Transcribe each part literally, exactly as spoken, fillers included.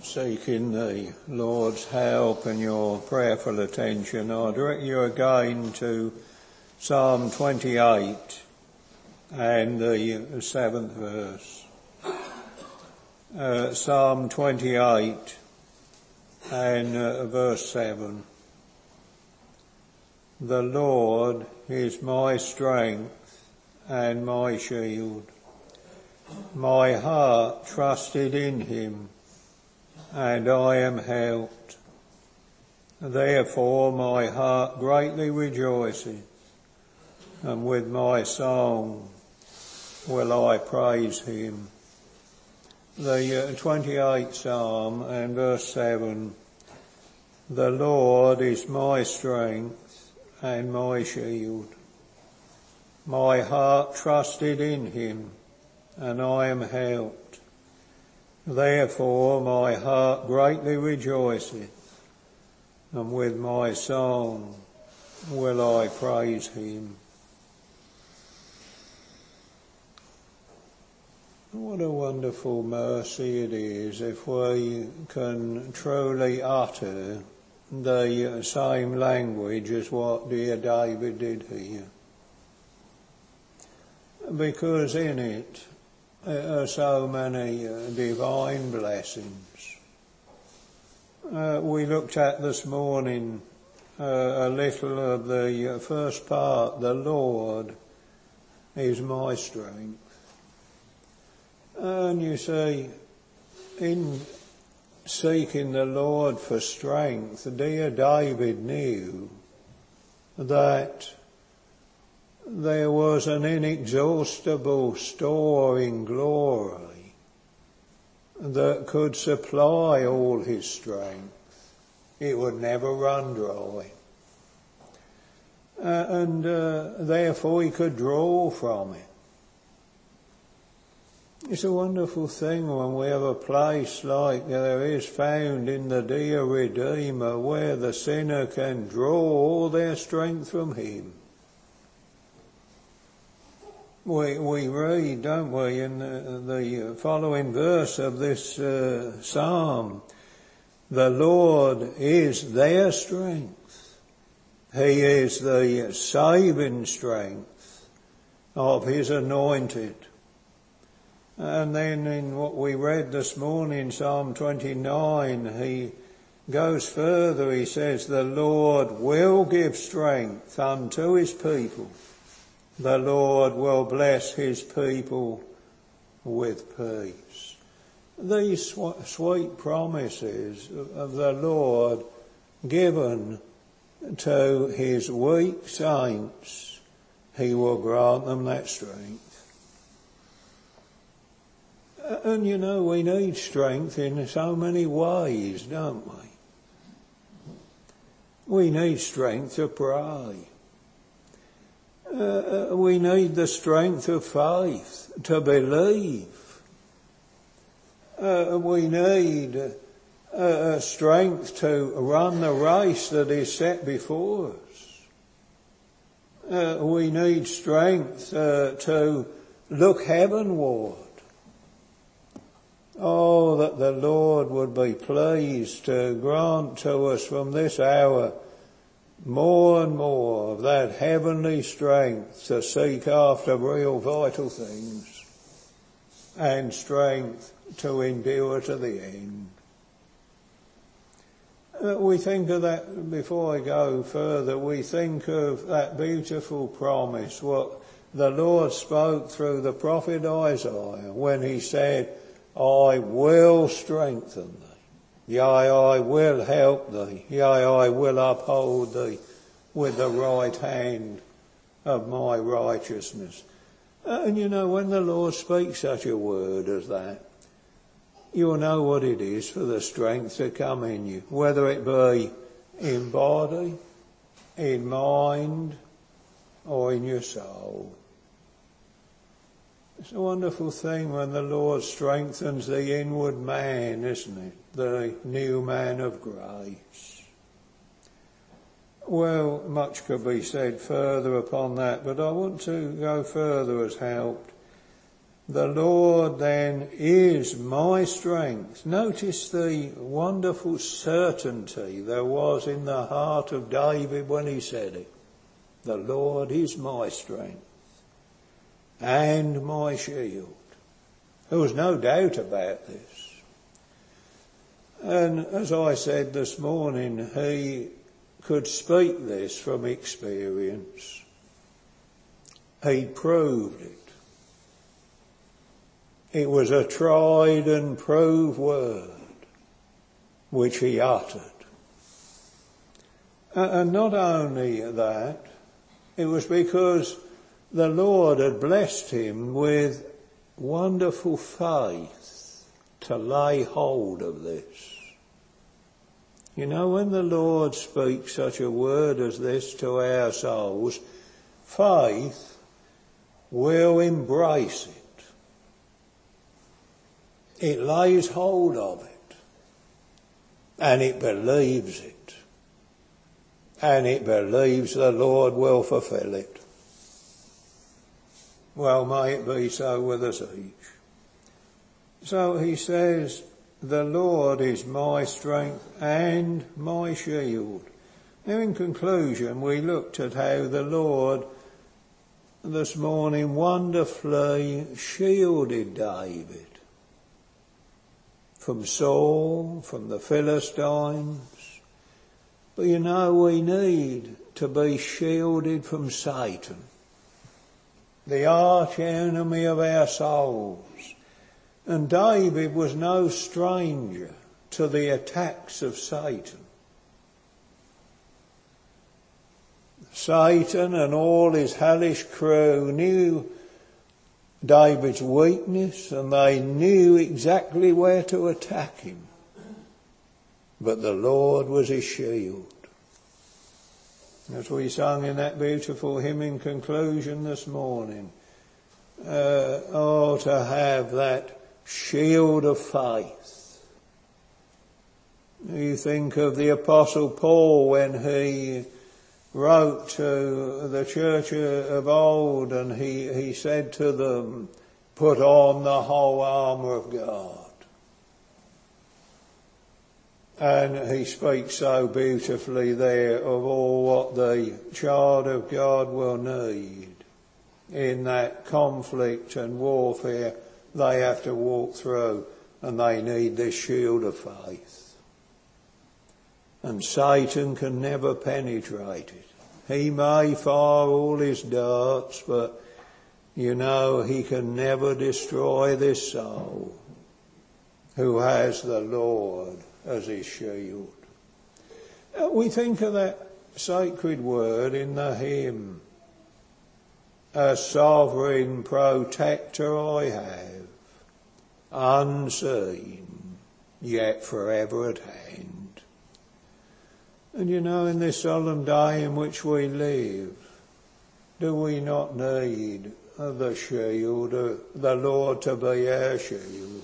seeking the Lord's help and your prayerful attention, I direct you again to Psalm twenty-eight and the seventh verse. Uh, Psalm twenty-eight and uh, verse seven. The Lord is my strength and my shield. My heart trusted in him, and I am helped. Therefore my heart greatly rejoices, and with my song will I praise him. The uh, twenty-eighth Psalm and verse seven. The Lord is my strength and my shield. My heart trusted in him, and I am helped. Therefore my heart greatly rejoiceth, and with my song will I praise him. What a wonderful mercy it is if we can truly utter the same language as what dear David did here. Because in it are so many divine blessings. Uh, we looked at this morning uh, a little of the first part. The Lord is my strength. And you see, in seeking the Lord for strength, dear David knew that there was an inexhaustible store in glory that could supply all his strength. It would never run dry. Uh, and uh, therefore he could draw from it. It's a wonderful thing when we have a place like there is found in the dear Redeemer where the sinner can draw all their strength from him. We, we read, don't we, in the, the following verse of this uh, psalm, the Lord is their strength. He is the saving strength of his anointed. And then in what we read this morning, Psalm twenty-nine, he goes further. He says, the Lord will give strength unto his people. The Lord will bless his people with peace. These sweet promises of the Lord given to his weak saints, he will grant them that strength. And you know, we need strength in so many ways, don't we? We need strength to pray. Uh, we need the strength of faith to believe. Uh, we need uh, strength to run the race that is set before us. Uh, we need strength uh, to look heavenward. Oh, that the Lord would be pleased to grant to us from this hour more and more of that heavenly strength to seek after real vital things and strength to endure to the end. Uh, we think of that, before I go further, we think of that beautiful promise, what the Lord spoke through the prophet Isaiah when he said, I will strengthen thee. Yea, I will help thee. Yea, I will uphold thee with the right hand of my righteousness. And you know, when the Lord speaks such a word as that, you'll know what it is for the strength to come in you, whether it be in body, in mind, or in your soul. It's a wonderful thing when the Lord strengthens the inward man, isn't it? The new man of grace. Well, much could be said further upon that, but I want to go further as helped. The Lord then is my strength. Notice the wonderful certainty there was in the heart of David when he said it. The Lord is my strength and my shield. There was no doubt about this. And as I said this morning, he could speak this from experience. He proved it. It was a tried and proved word which he uttered. And not only that, it was because the Lord had blessed him with wonderful faith to lay hold of this. You know, when the Lord speaks such a word as this to our souls, faith will embrace it. It lays hold of it, and it believes it, and it believes the Lord will fulfill it. Well, may it be so with us each. So he says, the Lord is my strength and my shield. Now in conclusion, we looked at how the Lord this morning wonderfully shielded David from Saul, from the Philistines. But you know, we need to be shielded from Satan, the arch enemy of our souls. And David was no stranger to the attacks of Satan. Satan and all his hellish crew knew David's weakness, and they knew exactly where to attack him. But the Lord was his shield. As we sung in that beautiful hymn in conclusion this morning, uh, oh, to have that shield of faith. You think of the Apostle Paul when he wrote to the church of old, and he, he said to them, put on the whole armour of God. And he speaks so beautifully there of all what the child of God will need in that conflict and warfare they have to walk through, and they need this shield of faith. And Satan can never penetrate it. He may fire all his darts, but you know, he can never destroy this soul who has the Lord as his shield. We think of that sacred word in the hymn. A sovereign protector I have, unseen, yet forever at hand. And you know, in this solemn day in which we live, do we not need the shield, the Lord to be our shield,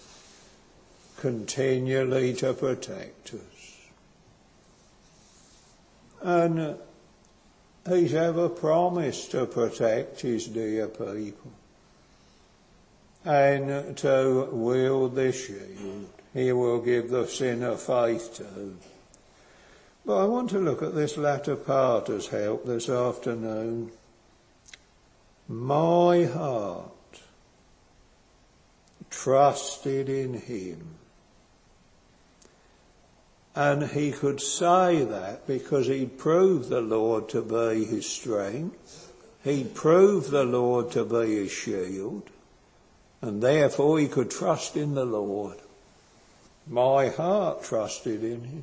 continually to protect us? And he's ever promised to protect his dear people and to wield this shield. He will give the sinner faith too. But I want to look at this latter part as help this afternoon. My heart trusted in him. And he could say that because he'd proved the Lord to be his strength. He'd proved the Lord to be his shield. And therefore he could trust in the Lord. My heart trusted in him.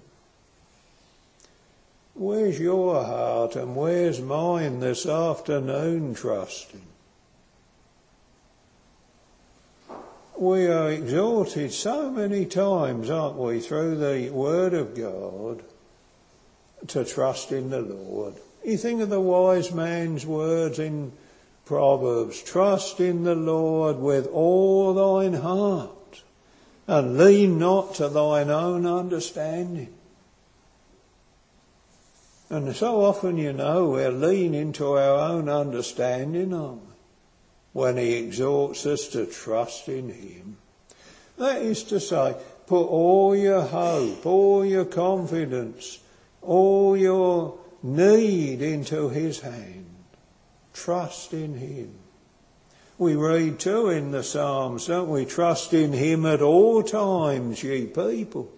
Where's your heart and where's mine this afternoon trusting? We are exhorted so many times, aren't we, through the Word of God, to trust in the Lord. You think of the wise man's words in Proverbs, trust in the Lord with all thine heart, and lean not to thine own understanding. And so often, you know, we're leaning to our own understanding, aren't we? when he exhorts us to trust in him. That is to say, put all your hope, all your confidence, all your need into his hand. Trust in him. We read too in the Psalms, don't we? Trust in him at all times, ye people.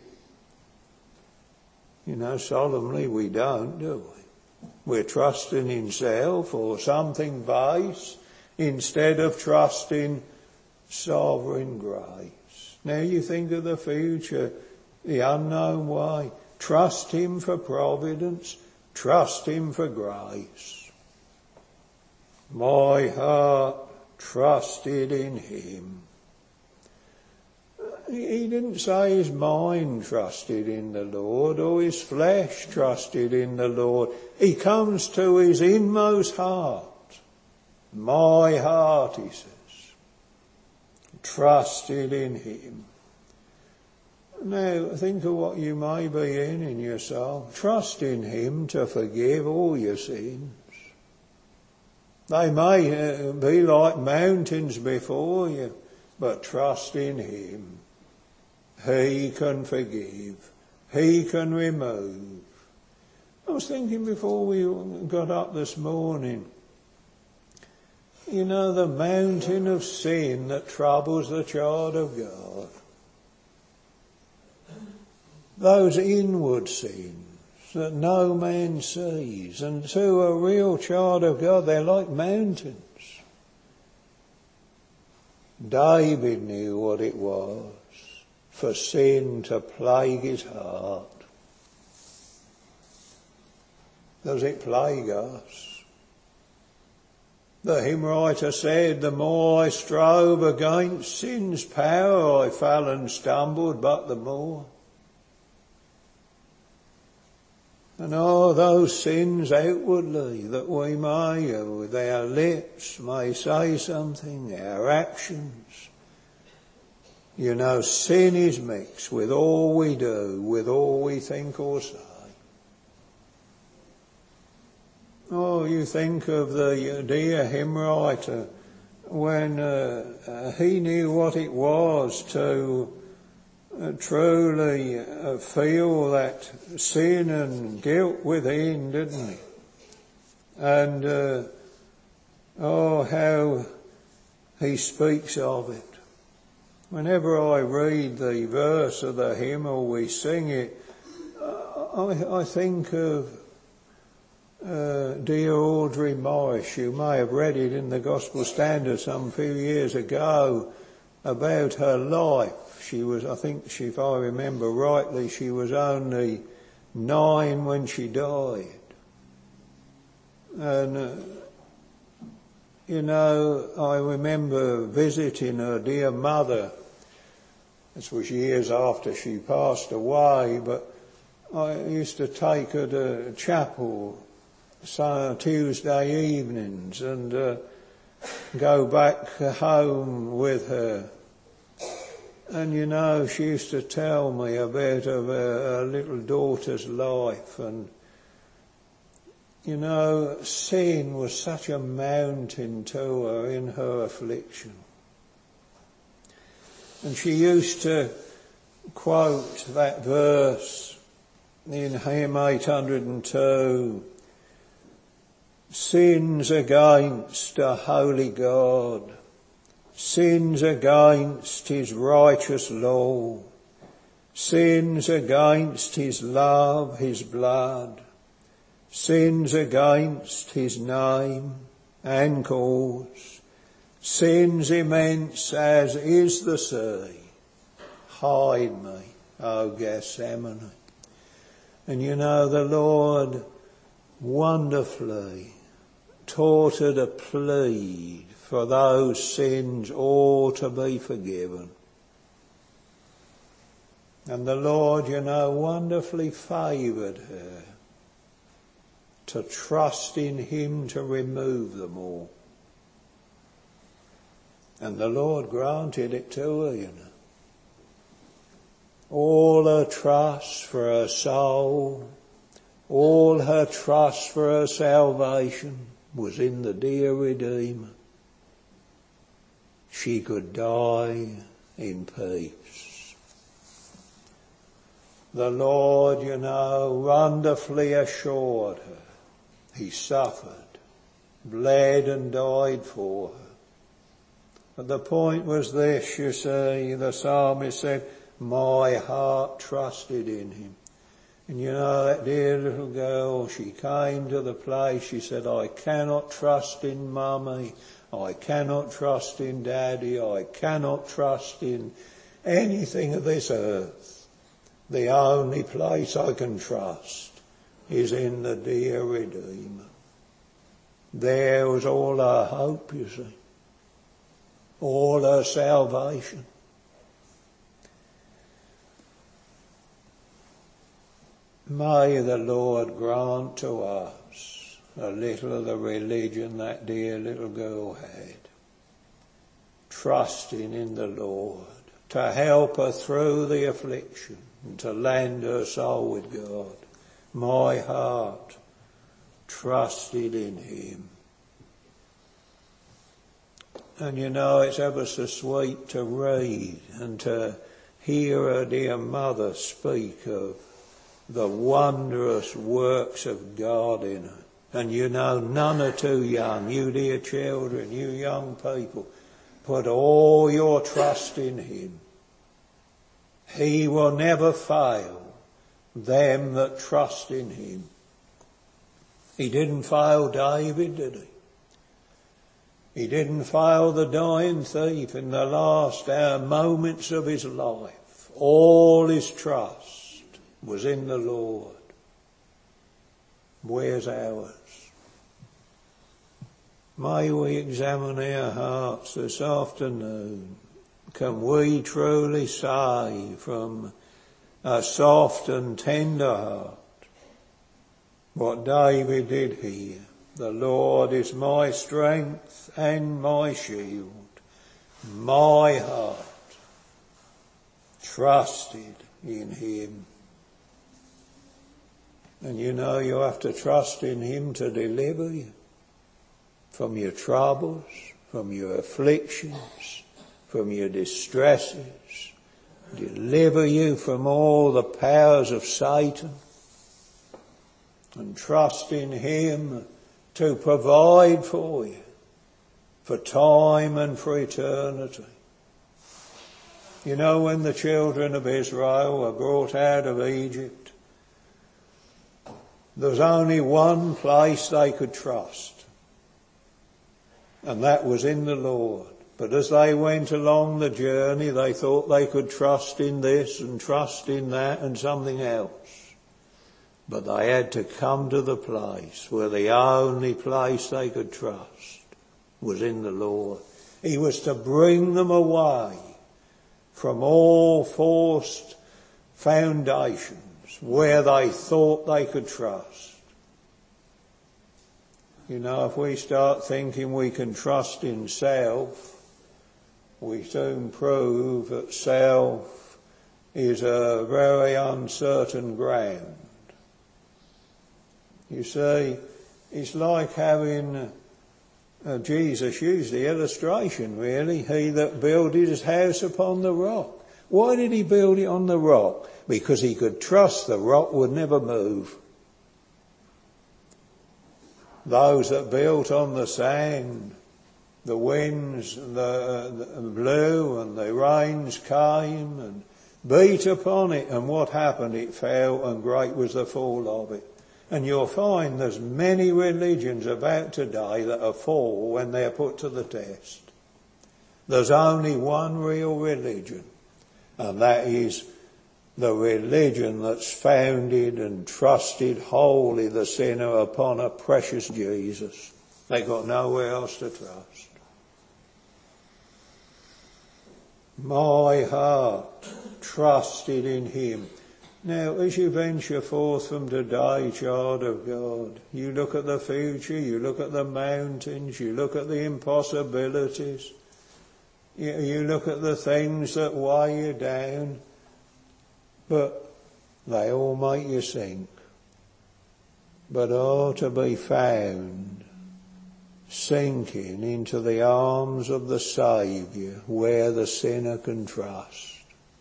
You know, solemnly we don't, do we? We're trusting in self or something base instead of trusting sovereign grace. Now you think of the future, the unknown way. Trust him for providence. Trust him for grace. My heart trusted in him. He didn't say his mind trusted in the Lord or his flesh trusted in the Lord. He comes to his inmost heart. My heart, he says, trusted in him. Now, think of what you may be in in your soul. Trust in him to forgive all your sins. They may be like mountains before you, but trust in him. He can forgive. He can remove. I was thinking before we got up this morning, you know, the mountain of sin that troubles the child of God. Those inward sins that no man sees, and to a real child of God they're like mountains. David knew what it was for sin to plague his heart. Does it plague us? The hymn writer said, the more I strove against sin's power, I fell and stumbled but the more. And all those sins outwardly that we may, with our lips, may say something, our actions. You know, sin is mixed with all we do, with all we think or say. Oh, you think of the dear hymn writer when uh, uh, he knew what it was to Uh, truly uh, feel that sin and guilt within, didn't he? And uh, oh, how he speaks of it. Whenever I read the verse of the hymn or we sing it, uh, I, I think of uh, dear Audrey Morris. You may have read it in the Gospel Standard some few years ago about her life. She was, I think, she, if I remember rightly, she was only nine when she died. And, uh, you know, I remember visiting her dear mother. This was years after she passed away, but I used to take her to chapel so Tuesday evenings and uh, go back home with her. And you know, she used to tell me about her, her little daughter's life, and you know, sin was such a mountain to her in her affliction. And she used to quote that verse in hymn eight hundred two, sins against a holy God, sins against his righteous law, sins against his love, his blood, sins against his name and cause, sins immense as is the sea, hide me, O Gethsemane. And you know, the Lord wonderfully taught her to plead for those sins all to be forgiven. And the Lord, you know, wonderfully favoured her to trust in him to remove them all. And the Lord granted it to her, you know. All her trust for her soul, all her trust for her salvation was in the dear Redeemer. she could die in peace. The Lord, you know, wonderfully assured her. He suffered, bled and died for her. But the point was this, you see, the psalmist said, my heart trusted in him. And you know, that dear little girl, she came to the place, she said, I cannot trust in Mummy, I cannot trust in Daddy, I cannot trust in anything of this earth. The only place I can trust is in the dear Redeemer. There was all her hope, you see, all her salvation. May the Lord grant to us a little of the religion that dear little girl had, trusting in the Lord to help her through the affliction and to land her soul with God. My heart trusted in him. And you know, it's ever so sweet to read and to hear her dear mother speak of the wondrous works of God in her. And you know, none are too young. You dear children, you young people, put all your trust in him. He will never fail them that trust in him. He didn't fail David, did he? He didn't fail the dying thief in the last hour moments of his life. All his trust was in the Lord. Where's ours? May we examine our hearts this afternoon. Can we truly say from a soft and tender heart what David did here? The Lord is my strength and my shield. My heart trusted in him. And you know, you have to trust in him to deliver you from your troubles, from your afflictions, from your distresses, deliver you from all the powers of Satan, and trust in him to provide for you, for time and for eternity. You know, when the children of Israel were brought out of Egypt, there was only one place they could trust, and that was in the Lord. But as they went along the journey, they thought they could trust in this and trust in that and something else. But they had to come to the place where the only place they could trust was in the Lord. He was to bring them away from all forced foundations where they thought they could trust. You know, if we start thinking we can trust in self, we soon prove that self is a very uncertain ground. You see, it's like having uh, Jesus used the illustration, really. He that builded his house upon the rock. Why did he build it on the rock? Because he could trust the rock would never move. Those that built on the sand, the winds the, the blew and the rains came and beat upon it, and what happened? It fell, and great was the fall of it. And you'll find there's many religions about today that are fall when they're put to the test. There's only one real religion, and that is the religion that's founded and trusted wholly the sinner upon a precious Jesus. They got nowhere else to trust. My heart trusted in him. Now, as you venture forth from today, child of God, you look at the future, you look at the mountains, you look at the impossibilities, you, you look at the things that weigh you down, but they all make you sink. But oh, to be found sinking into the arms of the Saviour where the sinner can trust.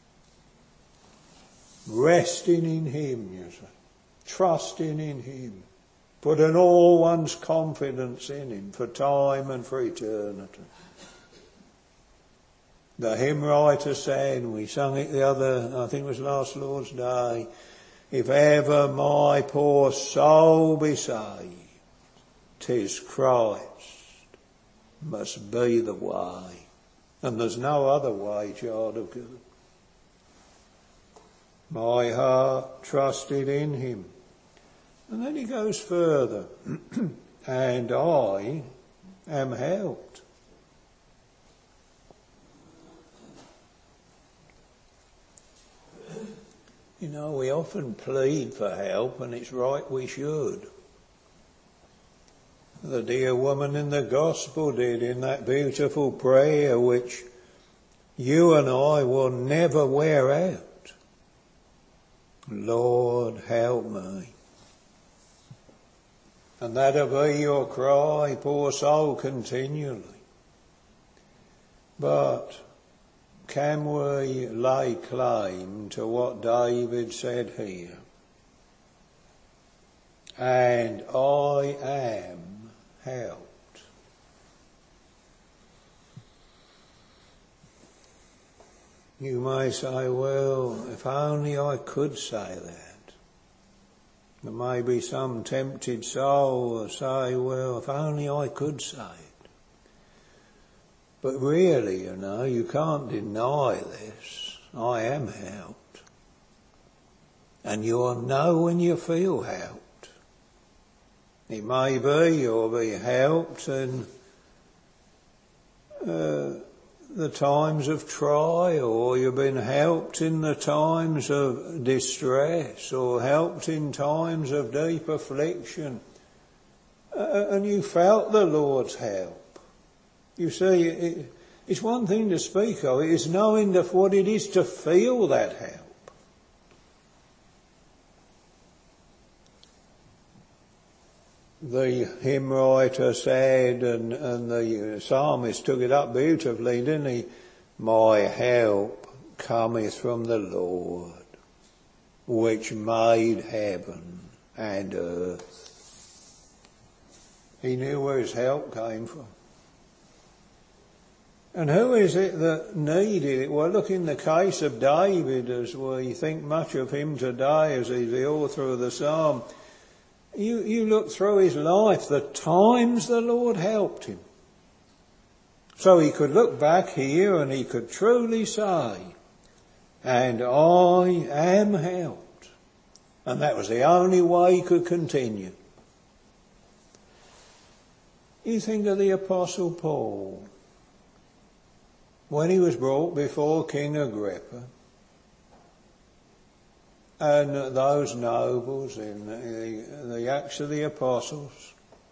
Resting in him, you see. Trusting in him. Putting all one's confidence in him for time and for eternity. The hymn writer said, we sung it the other, I think it was last Lord's Day, if ever my poor soul be saved, 'tis Christ must be the way. And there's no other way, child of God. My heart trusted in him. And then he goes further. And I am helped. You know, we often plead for help, and it's right we should. The dear woman in the gospel did in that beautiful prayer which you and I will never wear out. Lord, help me. And that'll be your cry, poor soul, continually. But can we lay claim to what David said here? And I am helped. You may say, well, if only I could say that. There may be some tempted soul who say, well, if only I could say it. But really, you know, you can't deny this. I am helped. And you'll know when you feel helped. It may be you'll be helped in uh, the times of trial, or you've been helped in the times of distress, or helped in times of deep affliction, uh, and you felt the Lord's help. You see, it, it's one thing to speak of, it is knowing that what it is to feel that help. The hymn writer said, and, and the psalmist took it up beautifully, didn't he? My help cometh from the Lord, which made heaven and earth. He knew where his help came from. And who is it that needed it? Well, look in the case of David, as we think much of him today as he's the author of the psalm. You, you look through his life, the times the Lord helped him. So he could look back here and he could truly say, and I am helped. And that was the only way he could continue. You think of the Apostle Paul. When he was brought before King Agrippa, and those nobles in the, the Acts of the Apostles.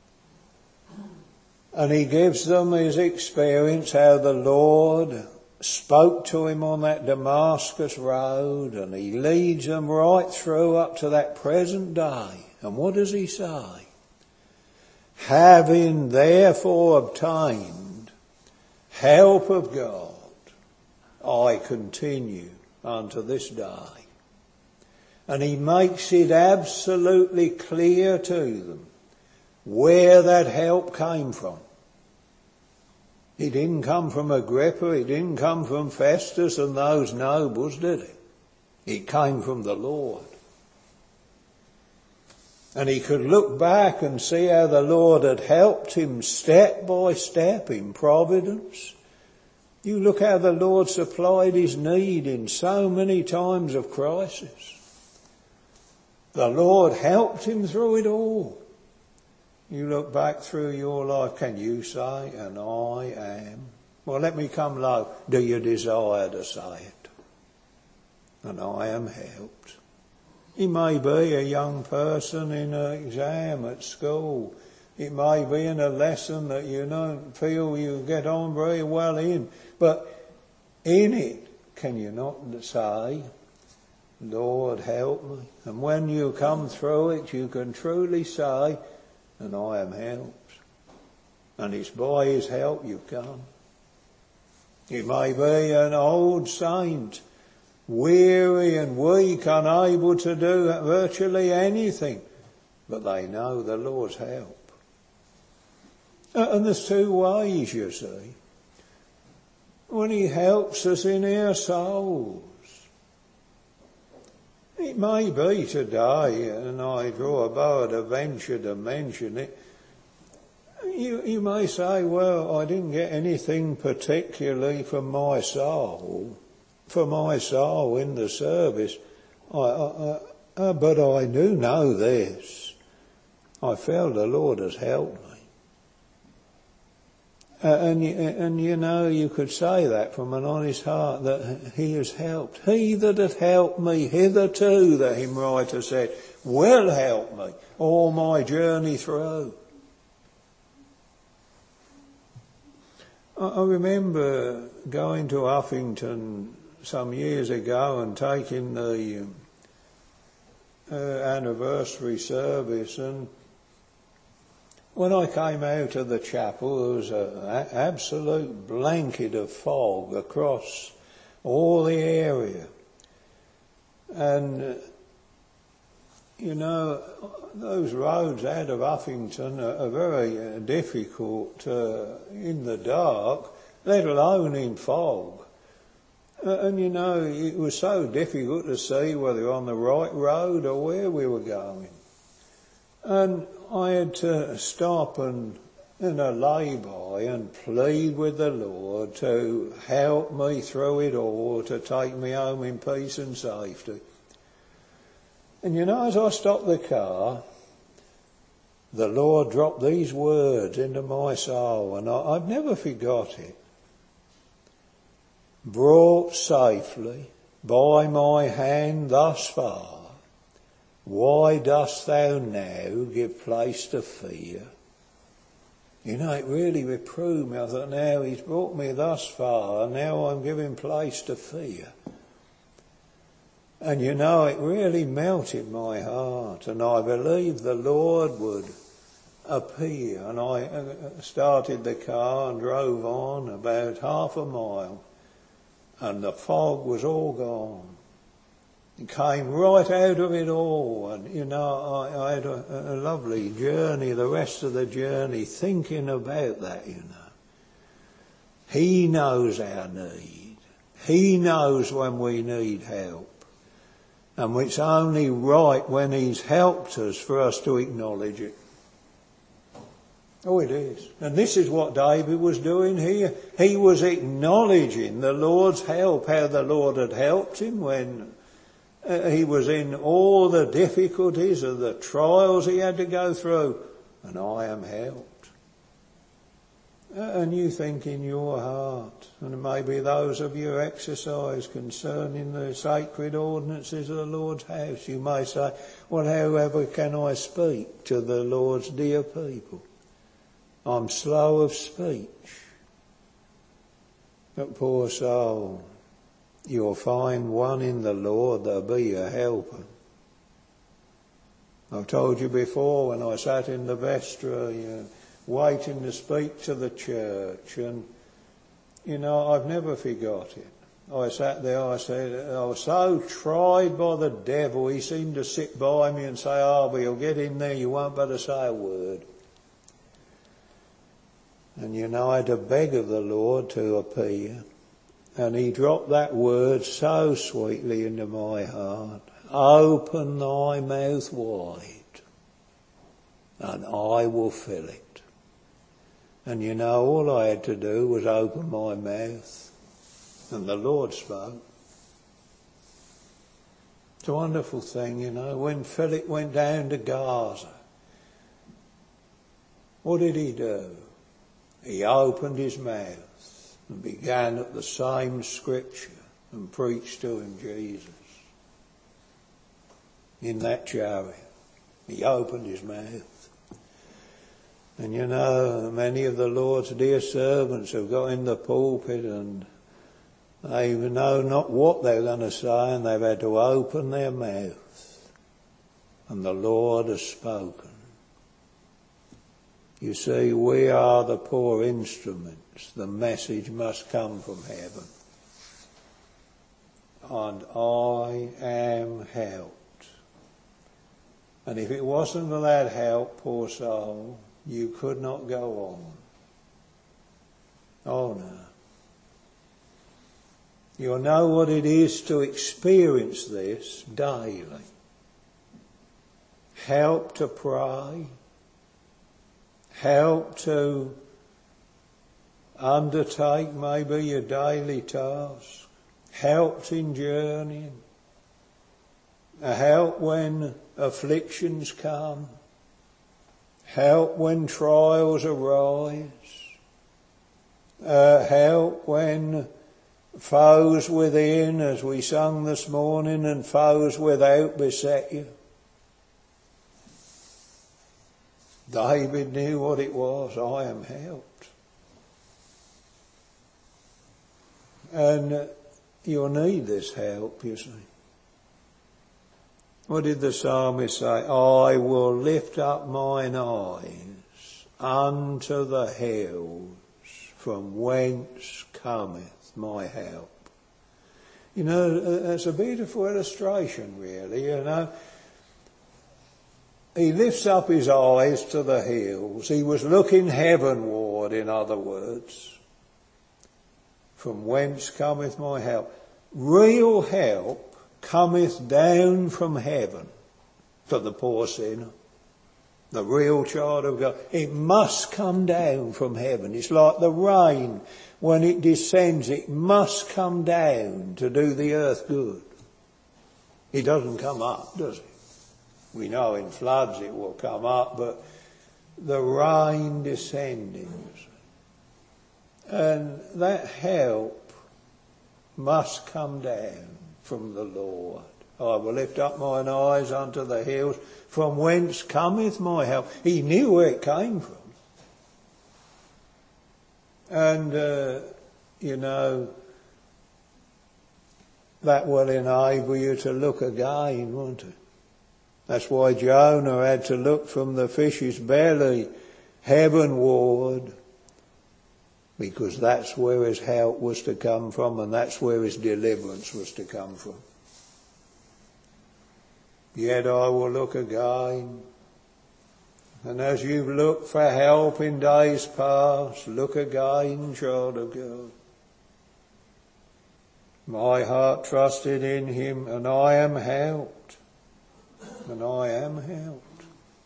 And he gives them his experience, how the Lord spoke to him on that Damascus road, and he leads them right through up to that present day. And what does he say? Having therefore obtained help of God, I continue unto this day. And he makes it absolutely clear to them where that help came from. It didn't come from Agrippa, it didn't come from Festus and those nobles, did it? It came from the Lord. And he could look back and see how the Lord had helped him step by step in providence. You look how the Lord supplied his need in so many times of crisis. The Lord helped him through it all. You look back through your life, can you say, and I am? Well, let me come low. Do you desire to say it? And I am helped. It may be a young person in an exam at school. It may be in a lesson that you don't feel you get on very well in. But in it, can you not say, Lord, help me? And when you come through it, you can truly say, and I am helped. And it's by his help you've come. It may be an old saint, weary and weak, unable to do virtually anything, but they know the Lord's help. And there's two ways, you see. When he helps us in our souls. It may be today, and I draw a bow at a venture to mention it, you, you may say, well, I didn't get anything particularly from my soul, for my soul in the service. I, I, I, uh, but I do know this. I feel the Lord has helped me. Uh, and, and you know, you could say that from an honest heart, that he has helped. He that hath helped me hitherto, the hymn writer said, will help me all my journey through. I, I remember going to Uffington some years ago and taking the uh, anniversary service, and when I came out of the chapel, there was an absolute blanket of fog across all the area. And, uh, you know, those roads out of Uffington are, are very uh, difficult uh, in the dark, let alone in fog. Uh, and, you know, it was so difficult to see whether we were on the right road or where we were going. And I had to stop and, in a lay-by and plead with the Lord to help me through it all, to take me home in peace and safety. And you know, as I stopped the car, the Lord dropped these words into my soul, and I, I've never forgot it. Brought safely by my hand thus far, why dost thou now give place to fear? You know, it really reproved me. I thought, now he's brought me thus far, and now I'm giving place to fear. And you know, it really melted my heart, and I believed the Lord would appear. And I started the car and drove on about half a mile, and the fog was all gone. It came right out of it all, and you know, I, I had a, a lovely journey, the rest of the journey, thinking about that, you know. He knows our need. He knows when we need help. And it's only right when he's helped us for us to acknowledge it. Oh, it is. And this is what David was doing here. He was acknowledging the Lord's help, how the Lord had helped him when Uh, he was in all the difficulties of the trials he had to go through, and I am helped. Uh, and you think in your heart, and maybe those of you exercise concerning the sacred ordinances of the Lord's house, you may say, well, however can I speak to the Lord's dear people? I'm slow of speech. But poor soul, you'll find one in the Lord that'll be a helper. I've told you before, when I sat in the vestry, uh, waiting to speak to the church, and, you know, I've never forgot it. I sat there, I said, I was so tried by the devil, he seemed to sit by me and say, oh, but you'll get in there, you won't better say a word. And, you know, I had to beg of the Lord to appear. And he dropped that word so sweetly into my heart. Open thy mouth wide, and I will fill it. And you know, all I had to do was open my mouth, and the Lord spoke. It's a wonderful thing, you know. When Philip went down to Gaza, what did he do? He opened his mouth and began at the same scripture and preached to him Jesus. In that chariot, he opened his mouth. And you know, many of the Lord's dear servants have got in the pulpit and they know not what they're going to say, and they've had to open their mouth. And the Lord has spoken. You see, we are the poor instruments. The message must come from heaven. And I am helped. And if it wasn't for that help, poor soul, you could not go on. Oh no. You'll know what it is to experience this daily. Help to pray. Help to undertake maybe your daily task. Help in journeying. A help when afflictions come. Help when trials arise. Uh, help when foes within, as we sung this morning, and foes without beset you. David knew what it was. I am helped. And uh, you'll need this help, you see. What did the psalmist say? I will lift up mine eyes unto the hills, from whence cometh my help. You know, that's a beautiful illustration, really, you know. He lifts up his eyes to the hills. He was looking heavenward, in other words. From whence cometh my help? Real help cometh down from heaven for the poor sinner. The real child of God. It must come down from heaven. It's like the rain. When it descends, it must come down to do the earth good. It doesn't come up, does it? We know in floods it will come up, but the rain descending. And that help must come down from the Lord. I will lift up mine eyes unto the hills, from whence cometh my help. He knew where it came from. And, uh, you know, that will enable you to look again, won't it? That's why Jonah had to look from the fish's belly heavenward, because that's where his help was to come from, and that's where his deliverance was to come from. Yet I will look again. And as you've looked for help in days past, look again, child of God. My heart trusted in him, and I am helped. And I am helped.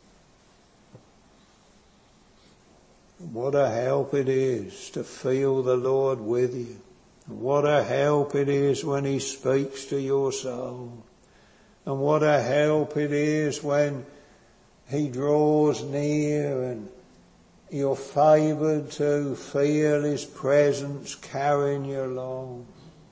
What a help it is to feel the Lord with you. What a help it is when he speaks to your soul. And what a help it is when he draws near and you're favoured to feel his presence carrying you along.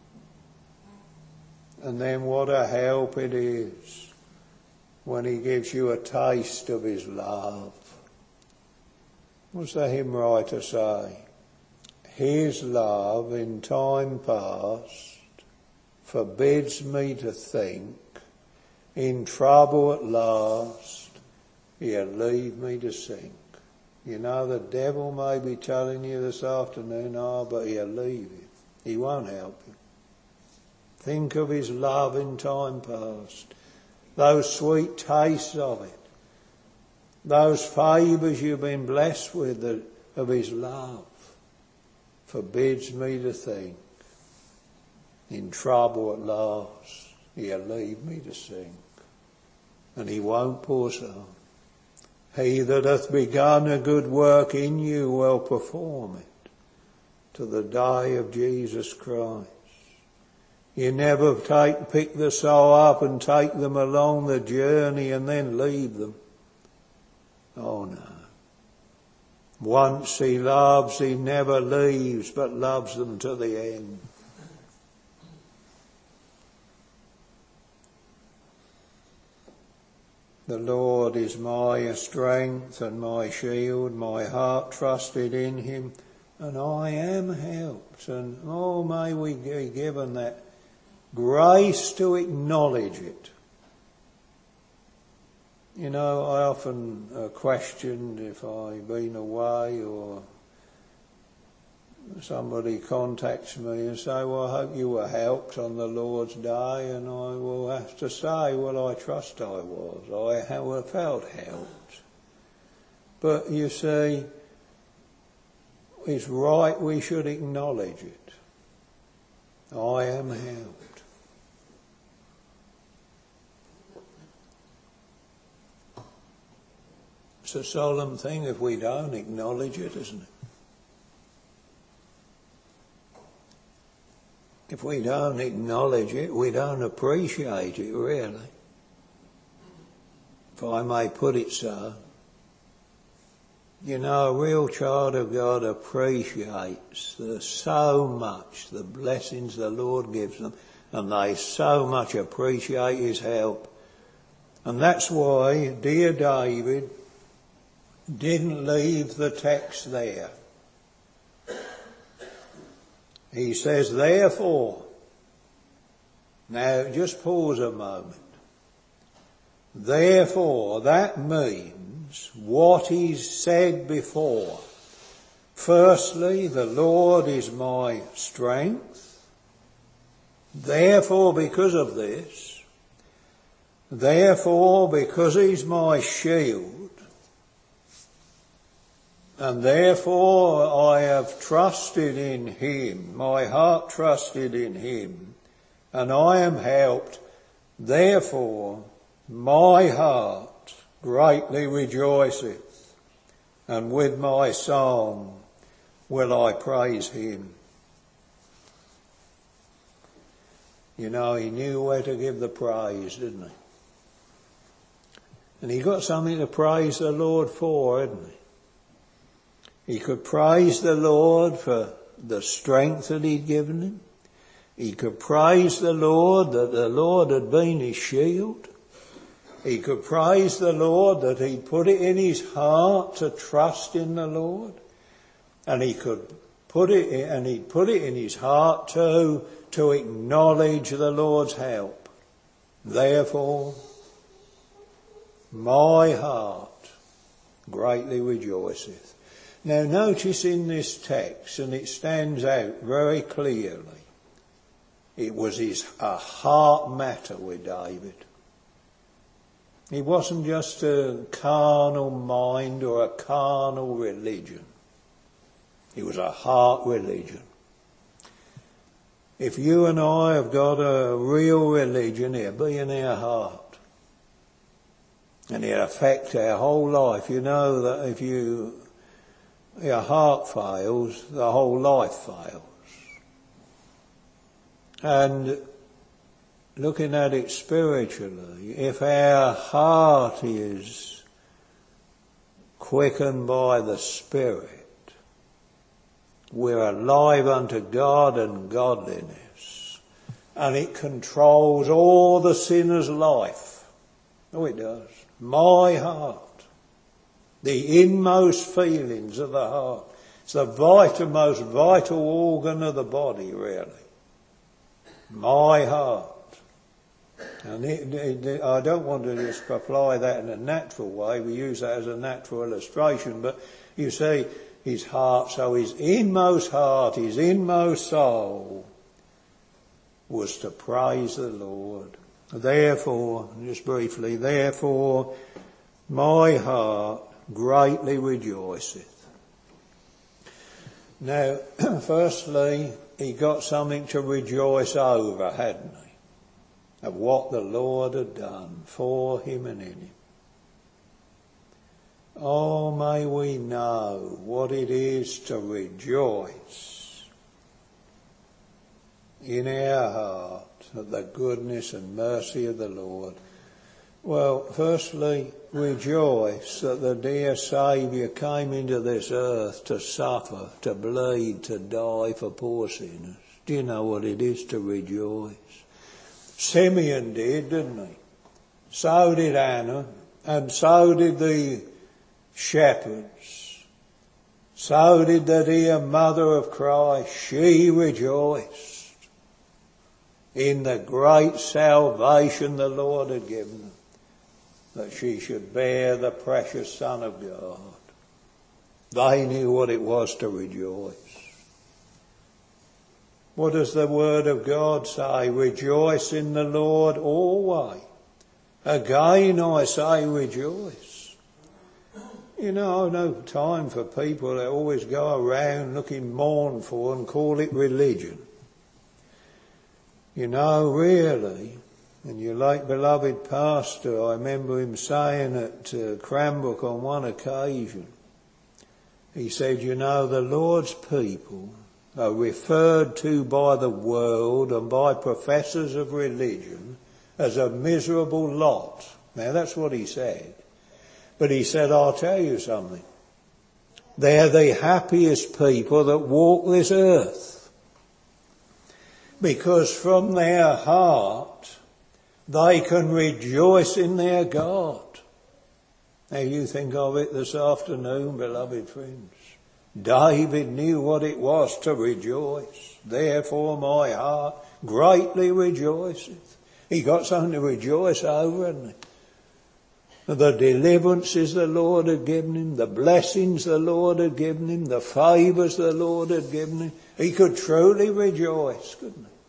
And then what a help it is when he gives you a taste of his love. What's the hymn writer say? His love in time past forbids me to think, in trouble at last he'll leave me to sink. You know, the devil may be telling you this afternoon, oh, but he'll leave you. He won't help you. Think of his love in time past. Those sweet tastes of it. Those favours you've been blessed with the, of his love forbids me to think, in trouble at last he'll leave me to sink. And he won't, poor soul. He that hath begun a good work in you will perform it to the day of Jesus Christ. You never take, pick the soul up and take them along the journey and then leave them. Oh no. Once he loves, he never leaves, but loves them to the end. The Lord is my strength and my shield, my heart trusted in him, and I am helped. And oh, may we be given that grace to acknowledge it. You know, I often uh, questioned if I've been away or somebody contacts me and say, well, I hope you were helped on the Lord's Day, and I will have to say, well, I trust I was. I have felt helped. But you see, it's right we should acknowledge it. I am helped. It's a solemn thing if we don't acknowledge it, isn't it? If we don't acknowledge it, we don't appreciate it, really. If I may put it so. You know, a real child of God appreciates the, so much the blessings the Lord gives them, and they so much appreciate His help. And that's why dear David didn't leave the text there. He says, therefore, now just pause a moment. Therefore, that means what he's said before. Firstly, the Lord is my strength. Therefore, because of this, therefore, because he's my shield, and therefore I have trusted in him, my heart trusted in him, and I am helped. Therefore my heart greatly rejoiceth, and with my song will I praise him. You know, he knew where to give the praise, didn't he? And he got something to praise the Lord for, hadn't he? He could praise the Lord for the strength that he'd given him. He could praise the Lord that the Lord had been his shield. He could praise the Lord that he'd put it in his heart to trust in the Lord. And he could put it in, and he'd put it in his heart too, to acknowledge the Lord's help. Therefore, my heart greatly rejoiceth. Now notice in this text, and it stands out very clearly, it was his a heart matter with David. It wasn't just a carnal mind or a carnal religion. It was a heart religion. If you and I have got a real religion, it'll be in our heart. And it'll affect our whole life. You know that if you, your heart fails, the whole life fails. And looking at it spiritually, if our heart is quickened by the Spirit, we're alive unto God and godliness, and it controls all the sinner's life. Oh, it does. My heart, the inmost feelings of the heart. It's the vital, most vital organ of the body, really. My heart. And it, it, it, I don't want to just apply that in a natural way. We use that as a natural illustration. But you see, his heart, so his inmost heart, his inmost soul was to praise the Lord. Therefore, just briefly, therefore my heart greatly rejoiceth. Now, firstly, he got something to rejoice over, hadn't he? Of what the Lord had done for him and in him. Oh, may we know what it is to rejoice in our heart at the goodness and mercy of the Lord. Well, firstly, rejoice that the dear Saviour came into this earth to suffer, to bleed, to die for poor sinners. Do you know what it is to rejoice? Simeon did, didn't he? So did Anna, and so did the shepherds. So did the dear mother of Christ. She rejoiced in the great salvation the Lord had given them. that she should bear the precious Son of God. They knew what it was to rejoice. What does the Word of God say? Rejoice in the Lord always. Again I say rejoice. You know, I've no time for people that always go around looking mournful and call it religion. You know, really, and your late beloved pastor, I remember him saying at uh, Cranbrook on one occasion, he said, you know, the Lord's people are referred to by the world and by professors of religion as a miserable lot. Now that's what he said. But he said, I'll tell you something. They're the happiest people that walk this earth. Because from their heart, they can rejoice in their God. Now you think of it this afternoon, beloved friends. David knew what it was to rejoice. Therefore my heart greatly rejoiceth. He got something to rejoice over, hadn't he? The deliverances the Lord had given him, the blessings the Lord had given him, the favours the Lord had given him. He could truly rejoice, couldn't he?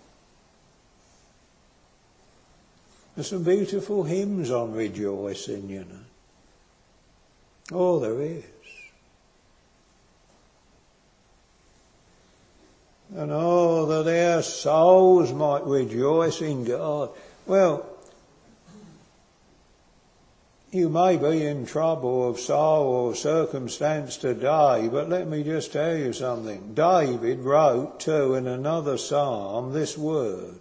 There's some beautiful hymns on rejoicing, you know. Oh, there is. And oh, that our souls might rejoice in God. Well, you may be in trouble of sorrow or circumstance today, but let me just tell you something. David wrote too in another psalm this word.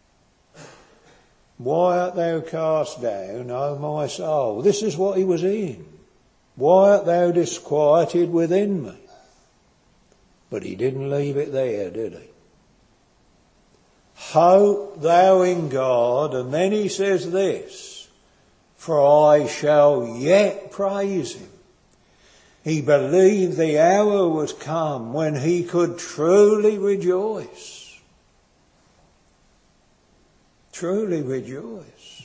Why art thou cast down, O my soul? This is what he was in. Why art thou disquieted within me? But he didn't leave it there, did he? Hope thou in God, and then he says this, for I shall yet praise him. He believed the hour was come when he could truly rejoice. Truly rejoice.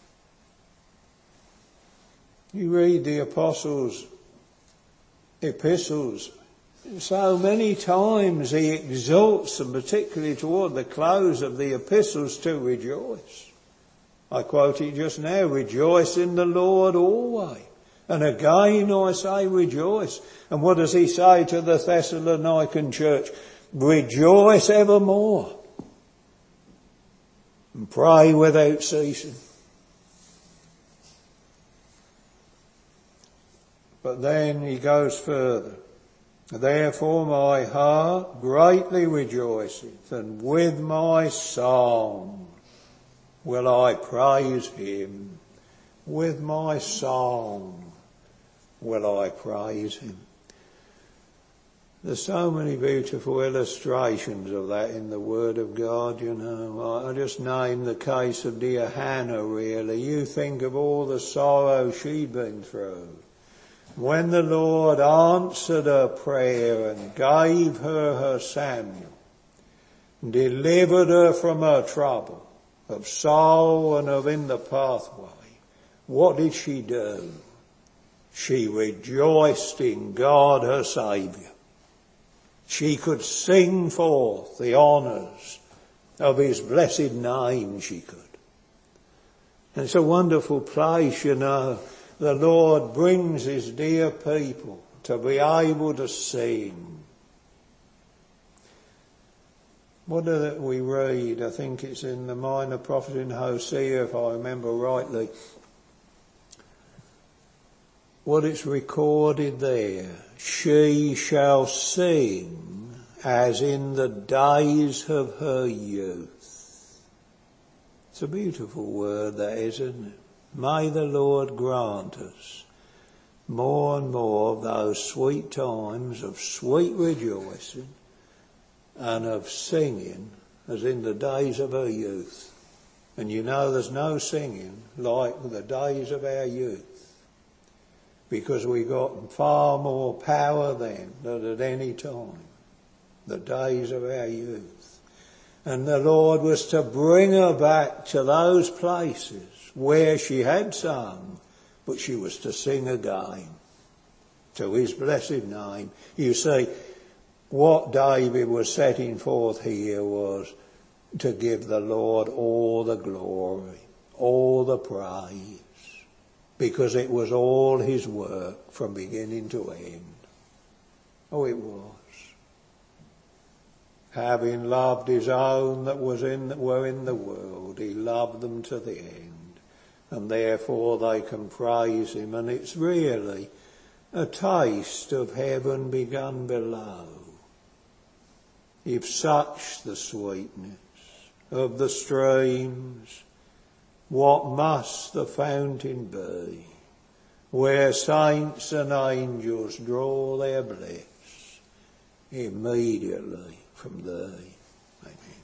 You read the apostles' epistles, so many times he exalts them, particularly toward the close of the epistles, to rejoice. I quote it just now, rejoice in the Lord always. And again I say rejoice. And what does he say to the Thessalonican church? Rejoice evermore. And pray without ceasing. But then he goes further. Therefore my heart greatly rejoiceth, and with my song will I praise him. With my song will I praise him. There's so many beautiful illustrations of that in the Word of God, you know. I just name the case of dear Hannah, really. You think of all the sorrow she'd been through. When the Lord answered her prayer and gave her her Samuel, and delivered her from her trouble of soul and of in the pathway, what did she do? She rejoiced in God her Saviour. She could sing forth the honours of his blessed name, she could. And it's a wonderful place, you know. The Lord brings his dear people to be able to sing. What do we read? I think it's in the Minor Prophet in Hosea, if I remember rightly. What it's recorded there. She shall sing as in the days of her youth. It's a beautiful word, that is, isn't it? May the Lord grant us more and more of those sweet times of sweet rejoicing and of singing as in the days of our youth. And you know there's no singing like the days of our youth, because we got far more power then than at any time. The days of our youth. And the Lord was to bring her back to those places where she had sung, but she was to sing again to his blessed name. You see, what David was setting forth here was to give the Lord all the glory, all the praise, because it was all his work from beginning to end. Oh, it was. Having loved his own that was in that were in the world, he loved them to the end, and therefore they can praise him. And it's really a taste of heaven begun below. If such the sweetness of the streams, what must the fountain be, where saints and angels draw their bliss immediately from thee. Amen.